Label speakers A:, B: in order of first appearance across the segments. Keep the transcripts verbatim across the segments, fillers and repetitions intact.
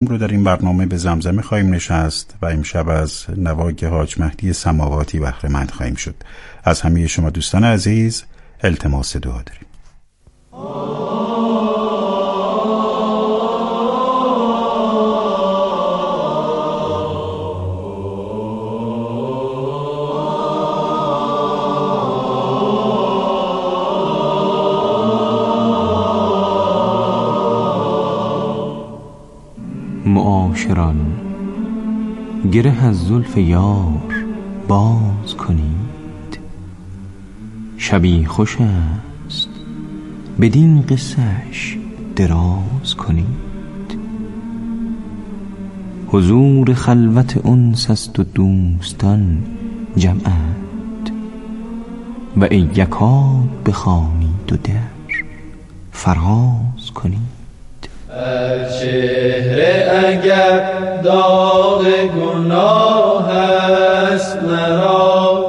A: رو در این برنامه به زمزمه خواهیم نشست و امشب از نواگ حاج مهدی سماواتی بهره مند خواهیم شد. از همه شما دوستان عزیز التماس دعا داریم.
B: معاشران، گره از زلف یار باز کنید. شبی خوش است بدین قصه‌اش دراز کنید. حضور خلوت انس است و دوستان جمعند، و ای یکاد بخوانید و در فراز کنید.
C: بر چهره اگر داغ گناه است مرا،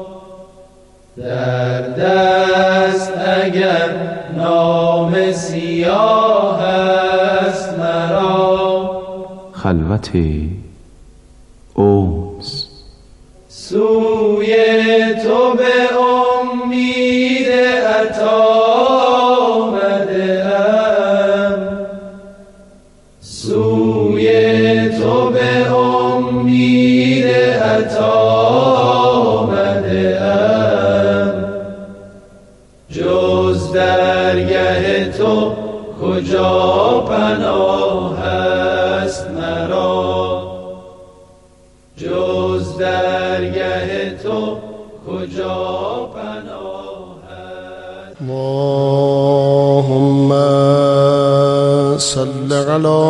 C: در دست اگر نام سیاه است مرا،
B: خلوت انس
C: سوی تو به امید عطا کجا پناه است مرا، جز درگه تو کجا پناه است.
D: اللهم صل علی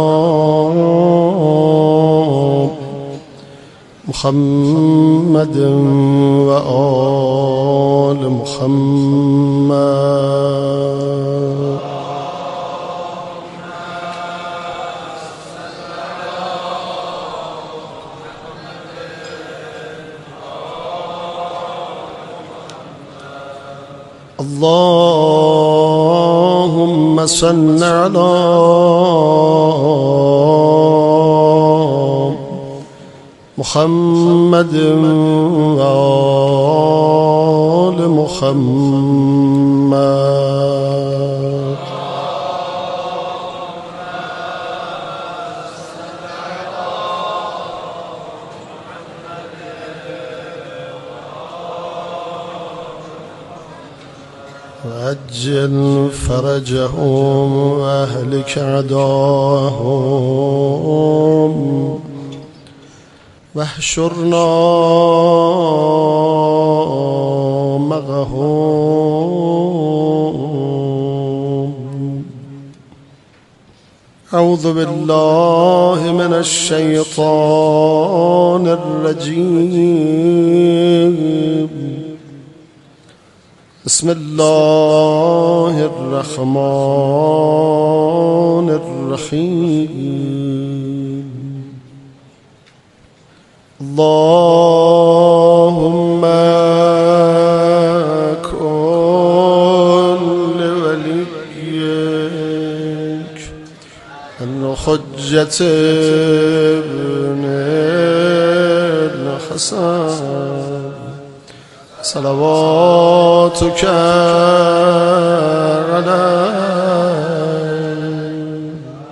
D: محمد و آل محمد. اللهم صل على محمد و آل محمد. وعجل فرجهم واهلك عداهم واحشرنا معهم. اعوذ بالله من الشیطان الرجیم. بسم الله الرحمن الرحیم. اللهم كن لوليك الحجة ابن الحسن صلواتك عليه.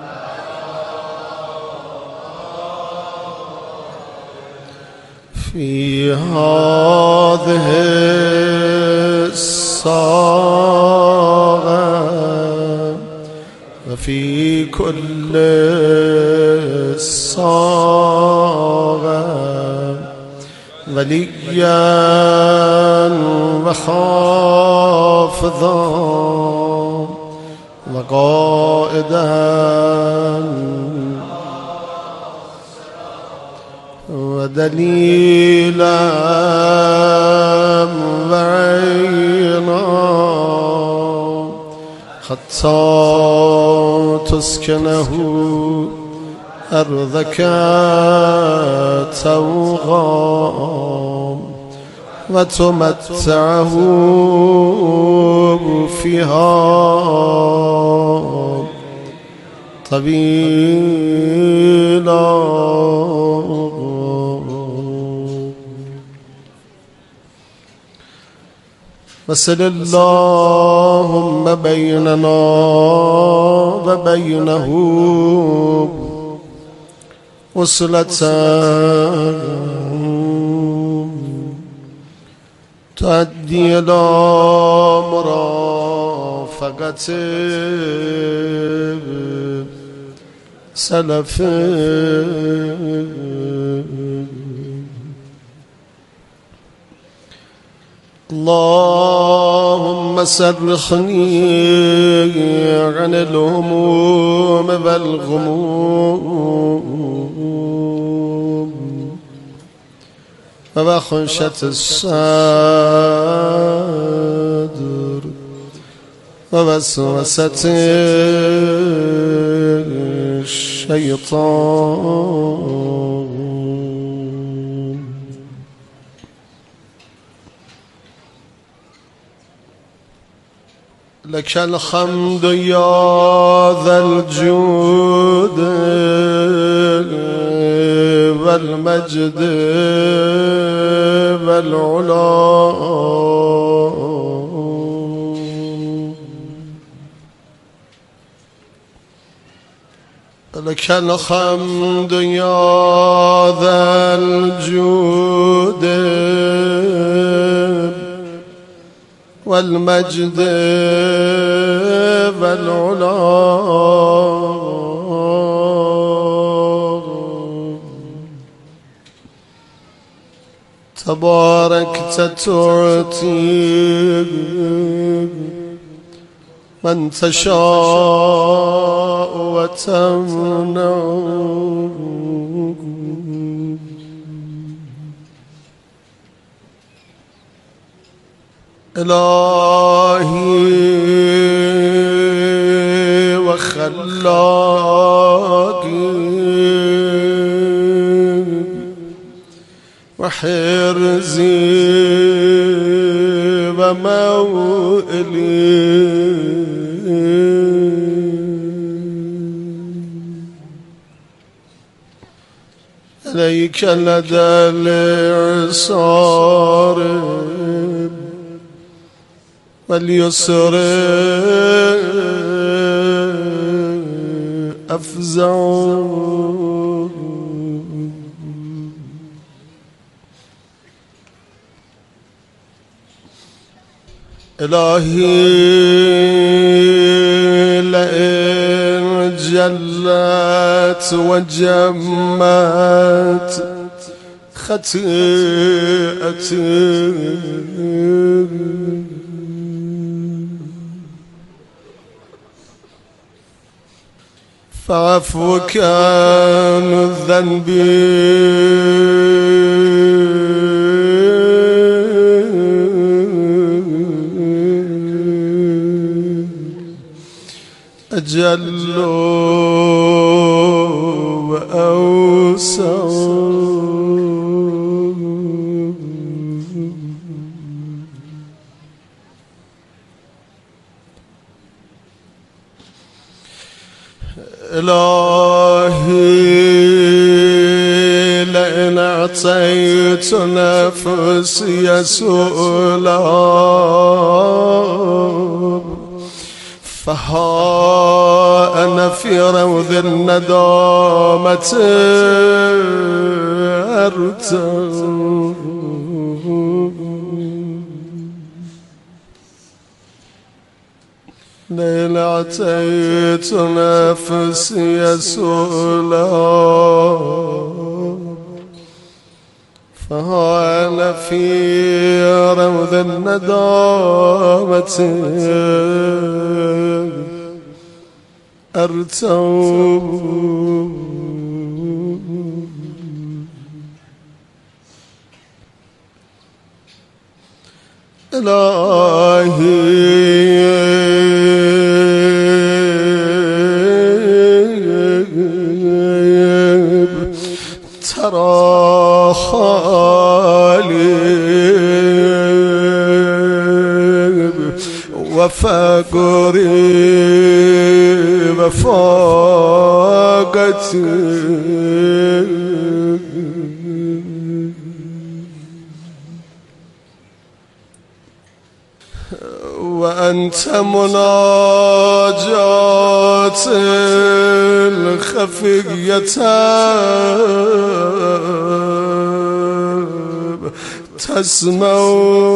D: في هذه الساعة وفي كل الساعة وليا وحافظا وقائدا ودليلا وعينا حتى تسكنه أرضك توغا وتمتعه فيها طويلا وصل اللهم بيننا وبينه وصلة تؤدي إلى مرافقة سلف اللهم سرخني عن الهموم والغموم وخشية الصدر ووسوسة الشيطان لك الحمد يا ذا الجود والمجد والعلا لك الحمد يا ذا الجود والمجد والعلا تباركت تعطي من تشاء وتمنع إلهي وخلاقي وحرزي ومولي إليك لدى الإعصار واليسر أفزع إلهي لئن جلت وجمت خطيئتي فعفوك عن الذنب أجل وأوسع إلهي لئن أعطيت نفسي سؤلا فها أنا في روض الندامة أرتم لئن أعطيت نفسي سؤلا فها أنا في روض الندامة أرتم إلهي ترى خالب وفقري وفاقري وأنت مناجات الخفية تسمع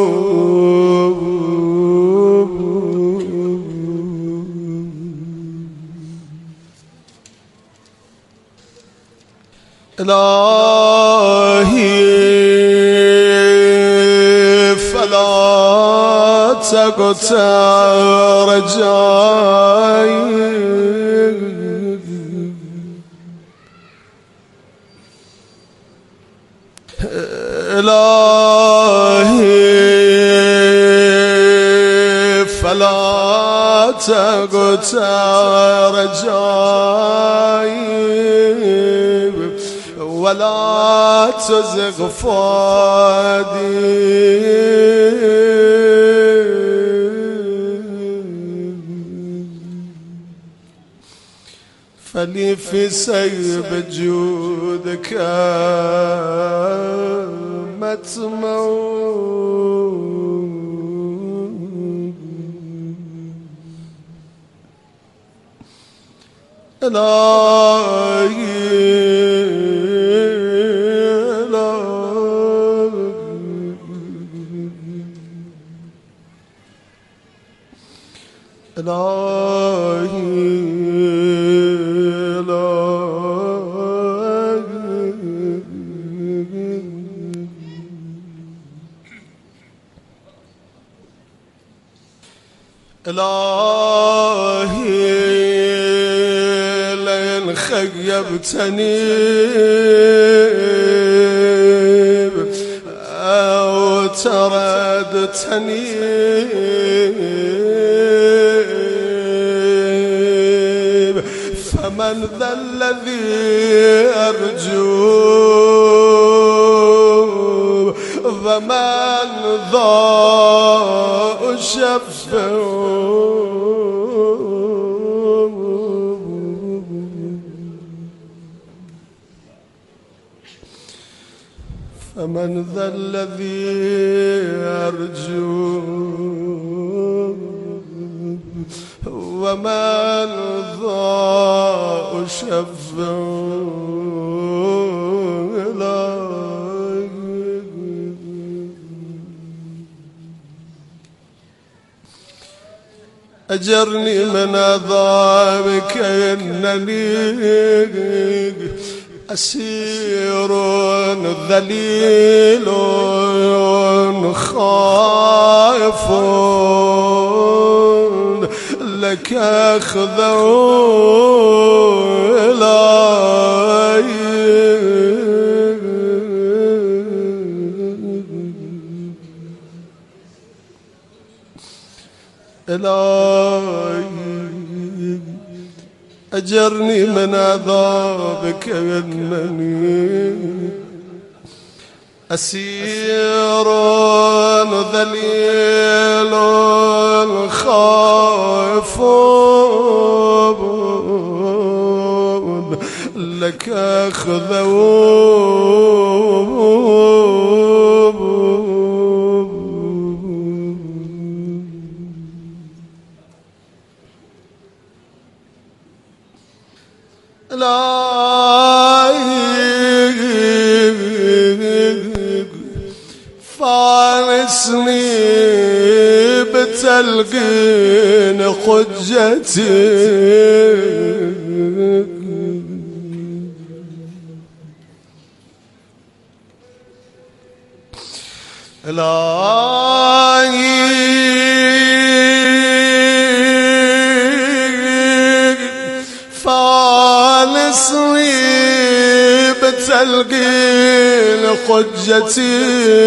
D: إلهي فلا تقطع رجائي إلهي فلا تقطع رجائي ولا تزغ فؤادي فلي في سيب جودك مطمع إلهي إلهي لئن خيبتني أو تردتني فمن ذا الذي أرجو فمن ذا أشفع فمن ذا الذي أرجو ومن ذا أشفع أجرني من عذابك إنني أسير ذليل خائف لك أخذ إلهي أجرني من عذابك إنني أسير ذليل خائف لك أخذ فارسني بتلقين حجتي فارسني بتلقين حجتي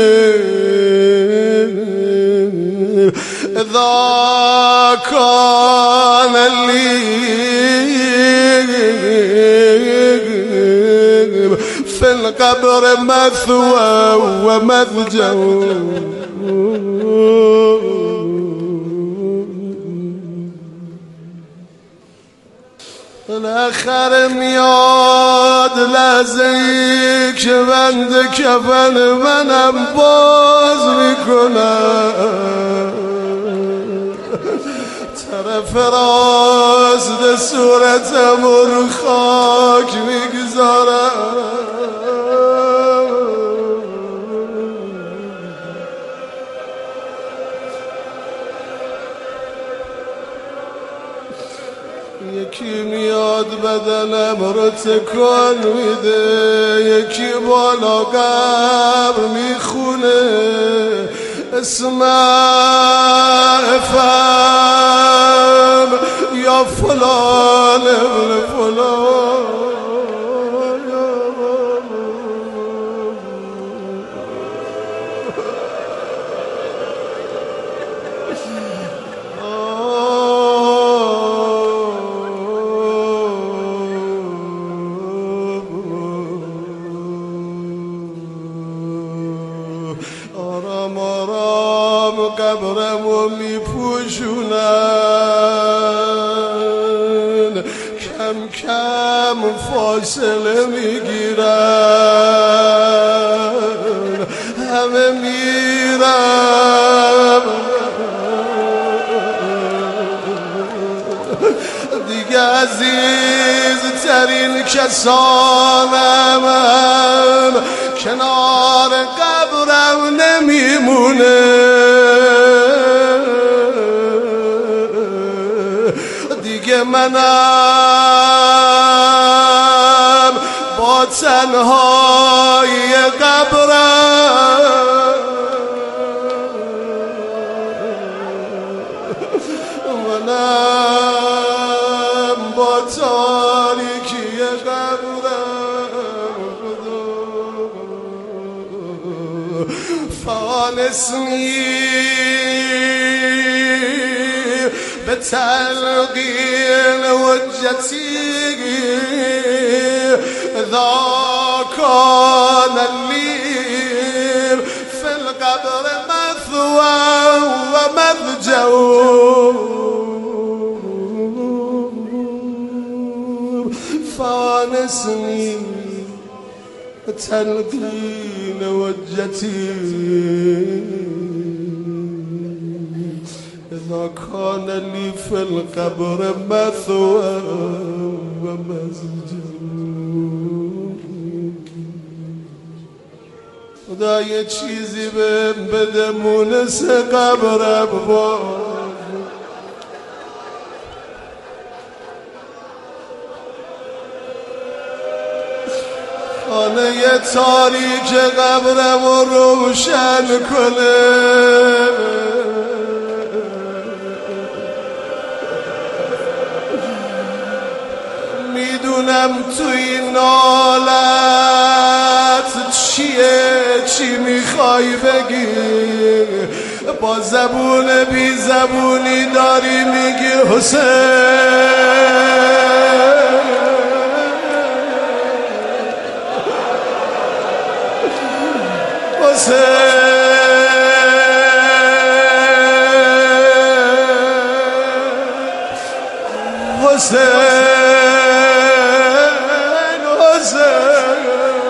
D: إذا كان لي في القبر مثوى ومذجع بالاخره میاد لحظه ای که بند کفن منم باز میکنم، طرف راست صورتم رو خاک میگذارم. یکی میاد بدنم رو تکان میده، یکی بالا قبر میخونه اسم افهم یا فلان ابن فلان. آرام آرام قبرمو میپوشونن، کم کم فاصله میگیرن، همه میرم دیگه عزیز ترین کسانم کنار قبرم نمیمونه، دیگه منم با تنهای قبرم، منم با تاریکی قبرم. فانسنی به تلقین حجتی ذا کان لی فی القبر مثوى و مضجع. فانسني تلقين وجتي إذا كان لي في القبر مثوى ومسجد. خدا یه چیزی بهم بده مونس قبرم با خانه تاریک قبرم رو روشن کنه. میدونم تو این حالت چیه، چی میخوای بگی، با زبون بی زبونی داری میگی حسین. حسین حسین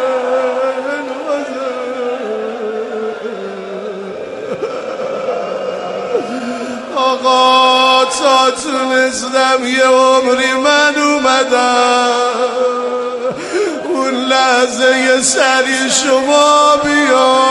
D: آقا تا تونستم یه عمری من اومدم، اون لحظه یه سری شما بیا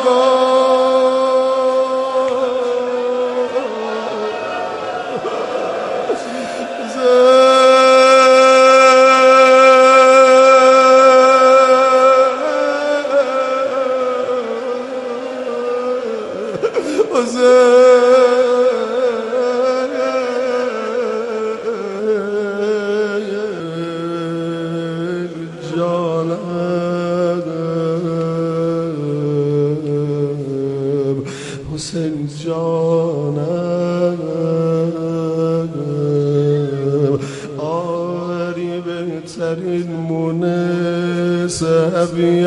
D: حسین جانم، آری بهترین مونس ابی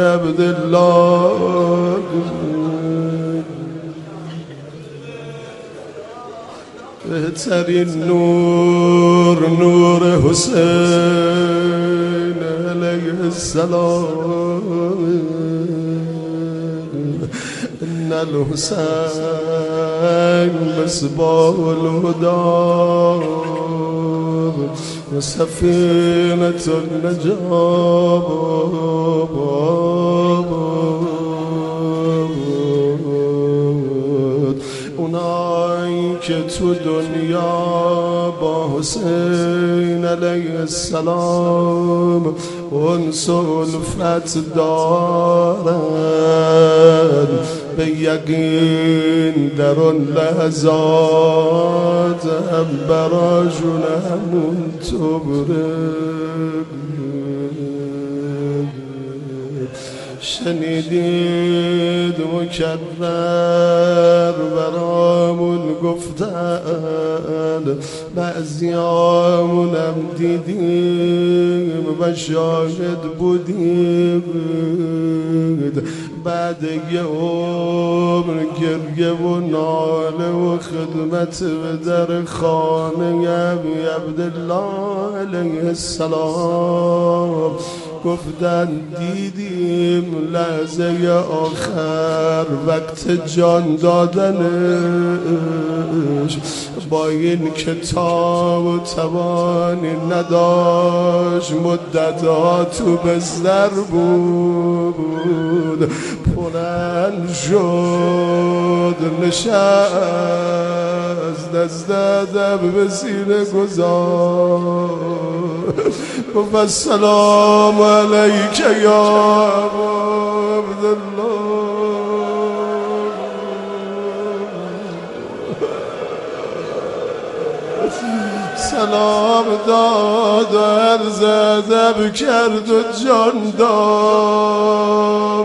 D: عبدالله. بهترین نور نور حسین علیه السلام. ان الحسین مصباح الهدى و سفینة النجاة. اونایی که تو دنیا با حسین علیه السلام انس و الفت دارن، به یقین در اون لحظات هم براشون همون تو بره. شنیدید مکرر برامون گفتن، بعضیامونم دیدیم و شاهد بودیم. بعد یه عمر گریه و ناله و خدمت به در خانه ابی عبدالله علیه السلام گفتن دیدیم لحظه آخر وقت جان دادنش با این کتاب و توانی نداشت، مدتها تو بستر بود، پرند شد نشست دست ادب به سینه گذار گفت السلام علیک یا ابا عبدالله. سلام داد و عرض ادب کرد و جان داد.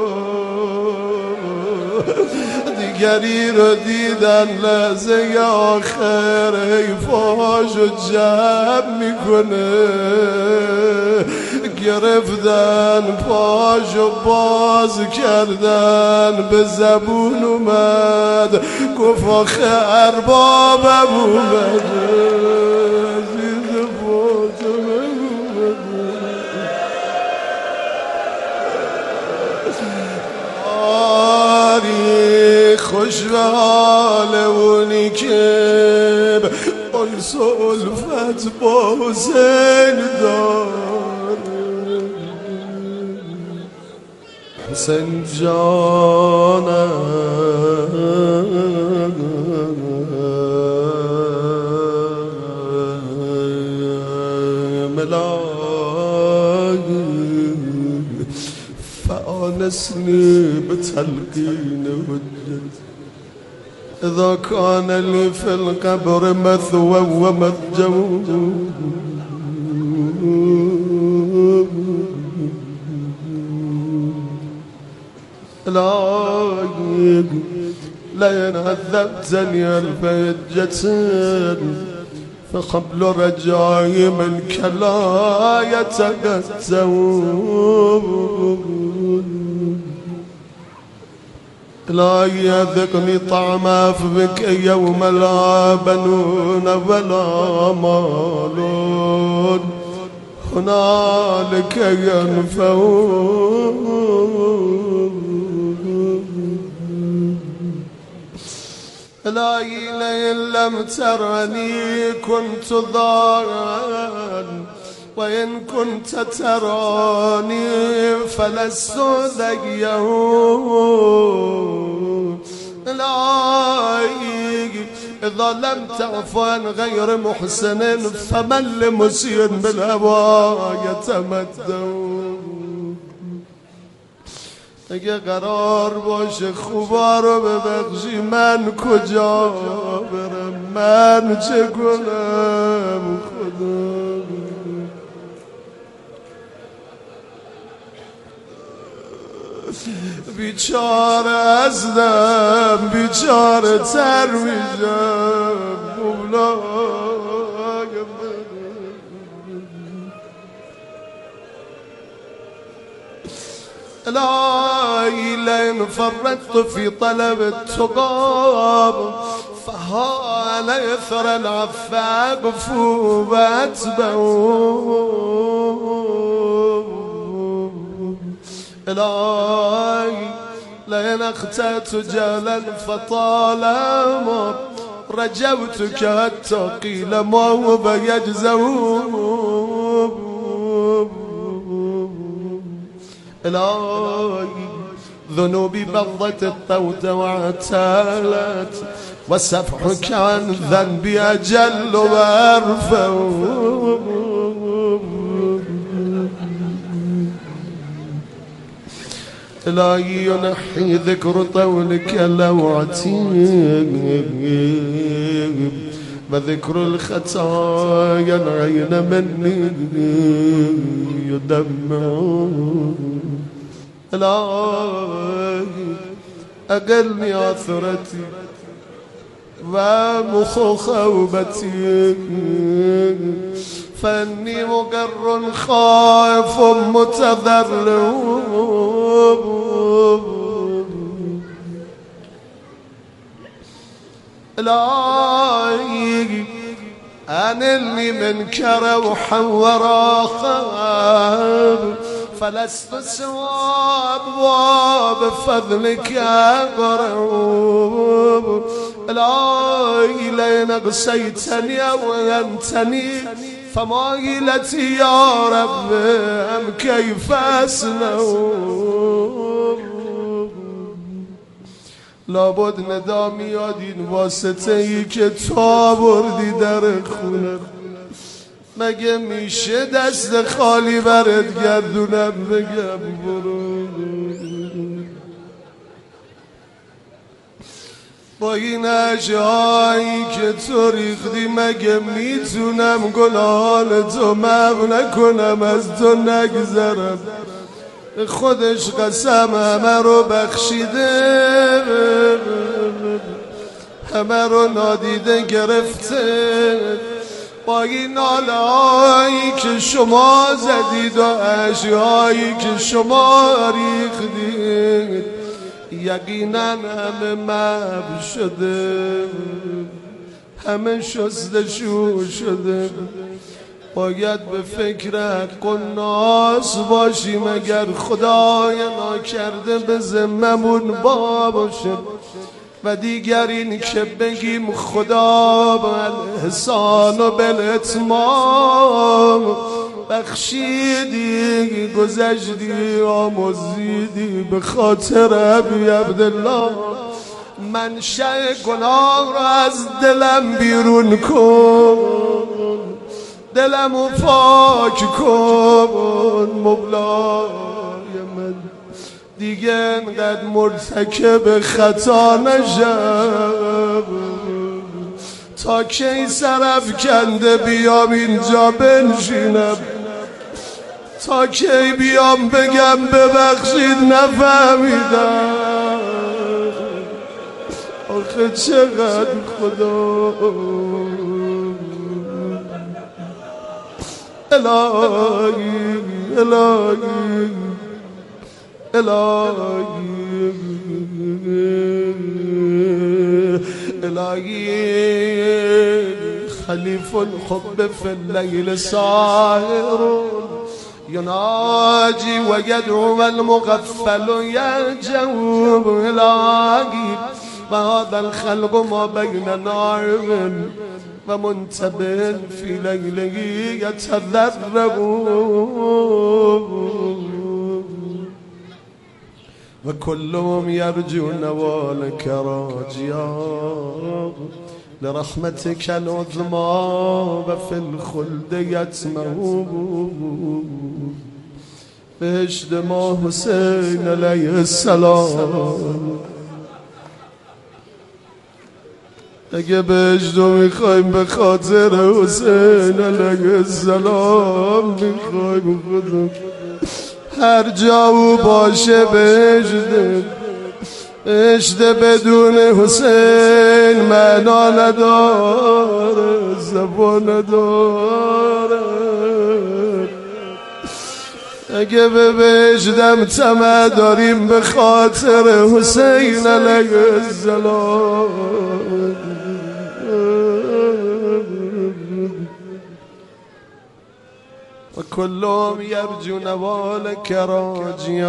D: دیگری رو دیدن لحظه آخر حیفاشو جمع میکنه، گرفتن پاشو باز کردن، به زبون اومد گفت آخه اربابم اومده. خوش به حال اونی که انس و الفت با حسین دار. حسین جانم ملاقی فآنسني بتلقين حجتي إذا كان لي في القبر مثوى ومتجو إلهي لئن عذبتني ألف حجة فقبل رجائي منك لا يتقسون. إلهي أذقني طعم عفوك يوم لا بنون ولا مال هنالك ينفعون. إلهي لئن لم ترني كنت ضارا وإن كنت تراني فلست ذيهم. إلهي إذا لم تعف عن غير محسن فمن لمسيء بالهوى يتمدون. اگه قرار باشه خوبا رو ببخشی من کجا برم، من چه کنم خدا. بیچاره هستم، بیچاره تر میشم مولای من. إلهي لئن فرطت في طلب التقى فهان اثر العفاق فوبتبعوا إلهي لئن أخطأت جهلا فطالما رجوتك حتى قيل ما هو يجزون إلهي ذنوبي بضت الطود واعتالت وسفحك عن ذنبي أجل وأرفع إلهي ينحي ذكر طولك لوعتي وذكر الخطايا العين مني يدمع إلهي أقلني عثرتي ومخ خوبتي فاني مقر خائف متضرع إلهي أنلني منك روحا وراخا فلست سوى أبواب فضلك أقرب إلهي لئن أقسيتني أو أنتني فمايلتي يا رب أم كيف أصنع لابد ندامی یادین واسطه ای که تو آوردی در خونه مگه میشه دست خالی برات گردونم بگم برو با این اشعایی که تو ریختی مگه میتونم گناهان تو معف نکنم از تو نگذرم خودش قسم همه رو بخشیده همه رو نادیده گرفته با این نالهایی که شما زدید و اشیایی که شما ریختید یقینا همه محو شده همه شستشو شده باید به فکر حق و ناس باشیم اگر خدای ناکرده به ذممون با باشه و دیگر این که بگیم خدا با الاحسان و بالاتمام بخشیدی گذشتی آموزیدی به خاطر ابی عبدالله منشأ گناه را از دلم بیرون کن دلمو پاک کن مولای من دیگه انقدر مرتکب خطا نشم تا کی سرف کنده بیام اینجا بنشینم تا کی بیام بگم ببخشید نفهمیدم آخه چقدر خدا الهی الهی الهی الهی خلیف الحب فی اللیل ساهر يناجي ويدعو المغفل يرجو الهی وهذا الخلق ما بين نائم ومنتبه في ليله يتذرب وكلهم يرجو نوالك راجيا لرحمتك العظمى وفي الخلد يتمه بهشت ما حسین علیه السلام اگه بهشتو میخوایم به خاطر حسین علیه السلام میخوایم خودم هر جا او باشه بهشته بهشت بدون حسین معنا نداره صفا نداره اگه به بهشتم طمع داریم به خاطر حسین علیه السلام و کلهم یرجو نوال کراجیا.